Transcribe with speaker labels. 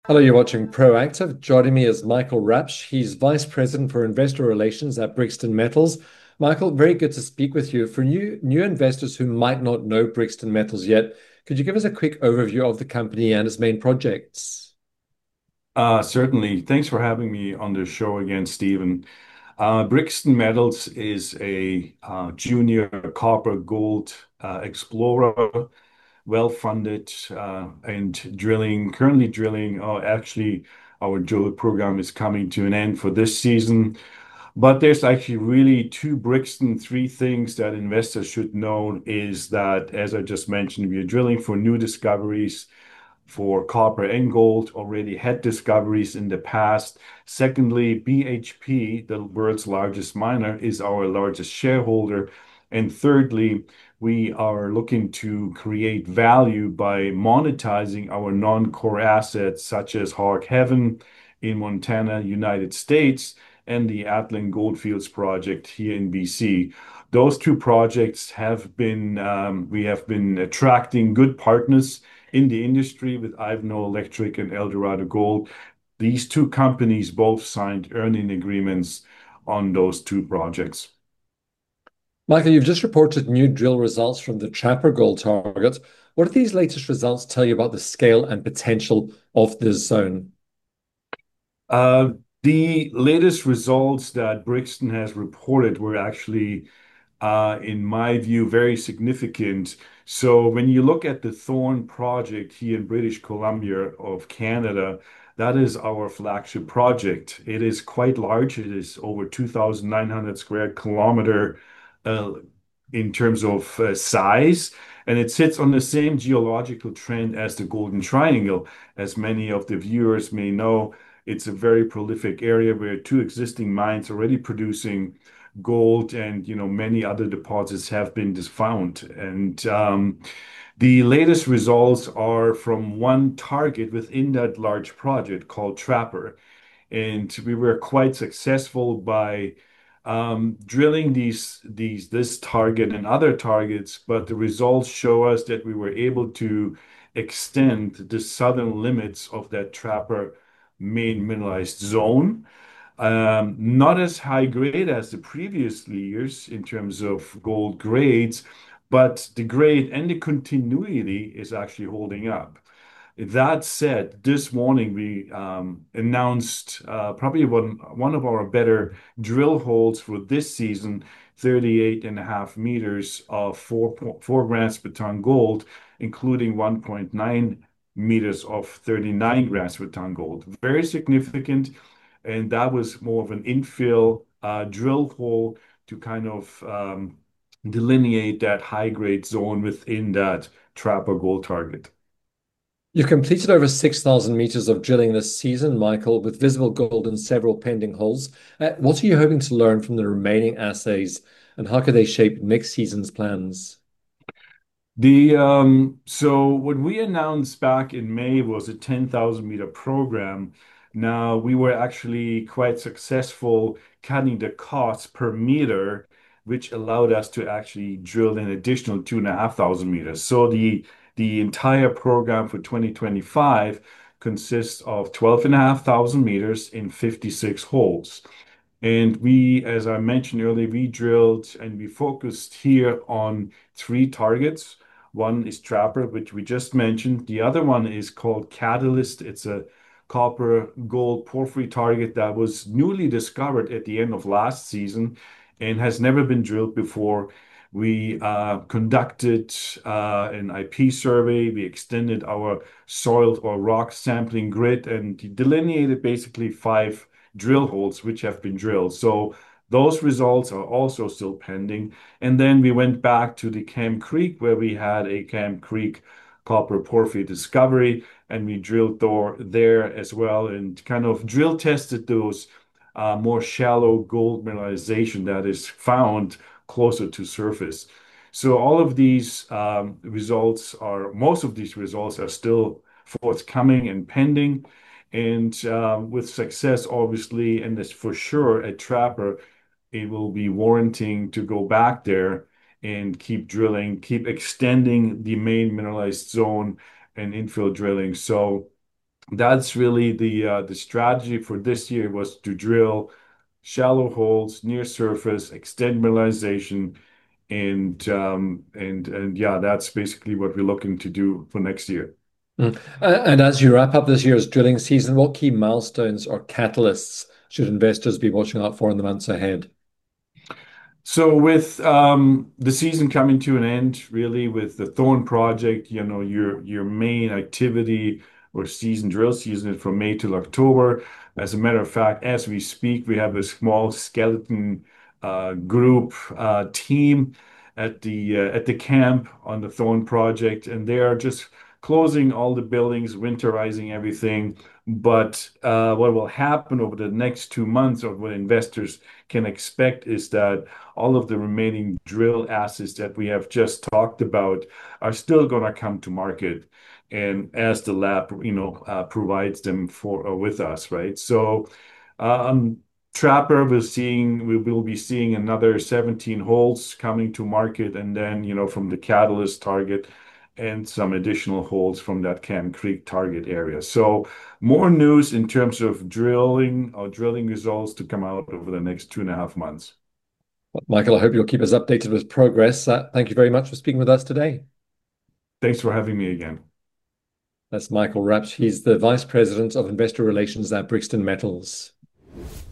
Speaker 1: Hello, you're watching Proactive. Joining me is Michael Rapsch. He's Vice President for Investor Relations at Brixton Metals. Michael, very good to speak with you. For new investors who might not know Brixton Metals yet, could you give us a quick overview of the company and its main projects?
Speaker 2: Certainly. Thanks for having me on the show again, Stephen. Brixton Metals is a junior copper gold explorer, well-funded and currently drilling. Actually, our drill program is coming to an end for this season. But there's actually really two Brixton, three things that investors should know is that, as I just mentioned, we are drilling for new discoveries for copper and gold, already had discoveries in the past. Secondly, BHP, the world's largest miner, is our largest shareholder. And thirdly, we are looking to create value by monetizing our non-core assets, such as Hog Heaven in Montana, United States, and the Atlan Goldfields project here in BC. Those two projects we have been attracting good partners in the industry with Ivanhoe Electric and Eldorado Gold. These two companies both signed earning agreements on those two projects.
Speaker 1: Michael, you've just reported new drill results from the Trapper Gold target. What do these latest results tell you about the scale and potential of this zone?
Speaker 2: Uh, the latest results that Brixton has reported were actually, in my view, very significant. So when you look at the Thorn project here in British Columbia of Canada, that is our flagship project. It is quite large. It is over 2,900 square kilometer uh, in terms of size, and it sits on the same geological trend as the Golden Triangle. As many of the viewers may know, it's a very prolific area where two existing mines already producing gold and many other deposits have been found. And the latest results are from one target within that large project called Trapper. And we were quite successful by drilling this target and other targets, but the results show us that we were able to extend the southern limits of that Trapper main mineralized zone. Not as high grade as the previous years in terms of gold grades, but the grade and the continuity is actually holding up. That said, this morning we announced probably one of our better drill holes for this season, 38.5 meters of 4 grams per ton gold, including 1.9 meters of 39 grams per ton gold. Very significant. And that was more of an infill drill hole to kind of delineate that high grade zone within that Trapper gold target.
Speaker 1: You've completed over 6,000 meters of drilling this season, Michael, with visible gold in several pending holes. What are you hoping to learn from the remaining assays, and how could they shape next season's plans?
Speaker 2: So what we announced back in May was a 10,000 meter program. Now we were actually quite successful cutting the cost per meter, which allowed us to actually drill an additional 2,500 meters. So the entire program for 2025 consists of 12,500 meters in 56 holes. And we, as I mentioned earlier, we drilled and we focused here on three targets. One is Trapper, which we just mentioned. The other one is called Catalyst. It's a copper gold porphyry target that was newly discovered at the end of last season and has never been drilled before. We conducted an IP survey. We extended our soil or rock sampling grid and delineated basically five drill holes which have been drilled. So those results are also still pending. And then we went back to the Camp Creek where we had a Camp Creek copper porphyry discovery, and we drilled there as well and kind of drill tested those more shallow gold mineralization that is found closer to surface. So all of these most of these results are still forthcoming and pending. And with success, obviously, and this for sure at Trapper, it will be warranting to go back there and keep drilling, keep extending the main mineralized zone and infill drilling. So That's really the strategy for this year was to drill shallow holes near surface, extend mineralization, and yeah, that's basically what we're looking to do for next year.
Speaker 1: And as you wrap up this year's drilling season, what key milestones or catalysts should investors be watching out for in the months ahead?
Speaker 2: So with the season coming to an end, really with the Thorn project, your main activity or drill season is from May till October. As a matter of fact, as we speak, we have a small skeleton group team at the camp on the Thorn project, and they are just closing all the buildings, winterizing everything. But what will happen over the next 2 months, or what investors can expect, is that all of the remaining drill assets that we have just talked about are still going to come to market, and as the lab, provides them for with us, right? So, um, Trapper we will be seeing another 17 holes coming to market, and then from the Catalyst target and some additional holes from that Can Creek target area. So more news in terms of drilling results to come out over the next 2.5 months.
Speaker 1: Michael, I hope you'll keep us updated with progress. Thank you very much for speaking with us today.
Speaker 2: Thanks for having me again.
Speaker 1: That's Michael Rapsch. He's the Vice President of Investor Relations at Brixton Metals.